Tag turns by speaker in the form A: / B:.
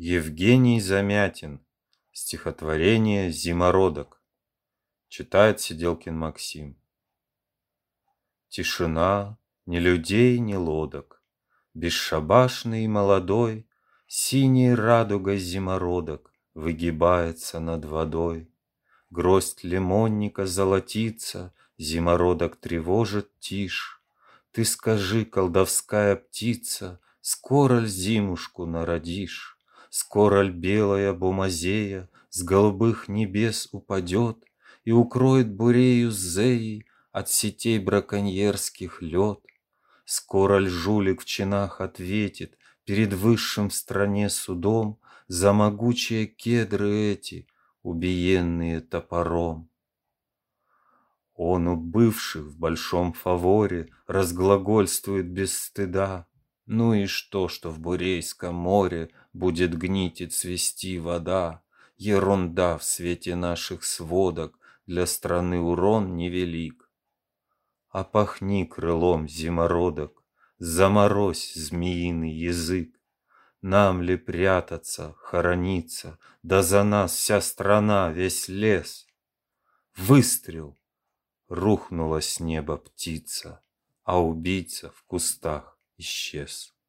A: Евгений Замятин. Стихотворение «Зимородок». Читает Сиделкин Максим. Тишина, ни людей, ни лодок, бесшабашный и молодой, синей радугой зимородок выгибается над водой. Гроздь лимонника золотится, зимородок тревожит тишь. Ты скажи, колдовская птица, скоро ль зимушку народишь? Скоро ль белая бумазея с голубых небес упадет и укроет бурею зеи от сетей браконьерских лед? Скоро ль жулик в чинах ответит перед высшим в стране судом за могучие кедры эти, убиенные топором? Он у бывших в большом фаворе разглагольствует без стыда. Ну и что в Бурейском море будет гнить и цвести вода? Ерунда в свете наших сводок, для страны урон невелик. А пахни крылом, зимородок, заморозь змеиный язык. Нам ли прятаться, хорониться, да за нас вся страна, весь лес? Выстрел! Рухнула с неба птица, а убийца в кустах исчез.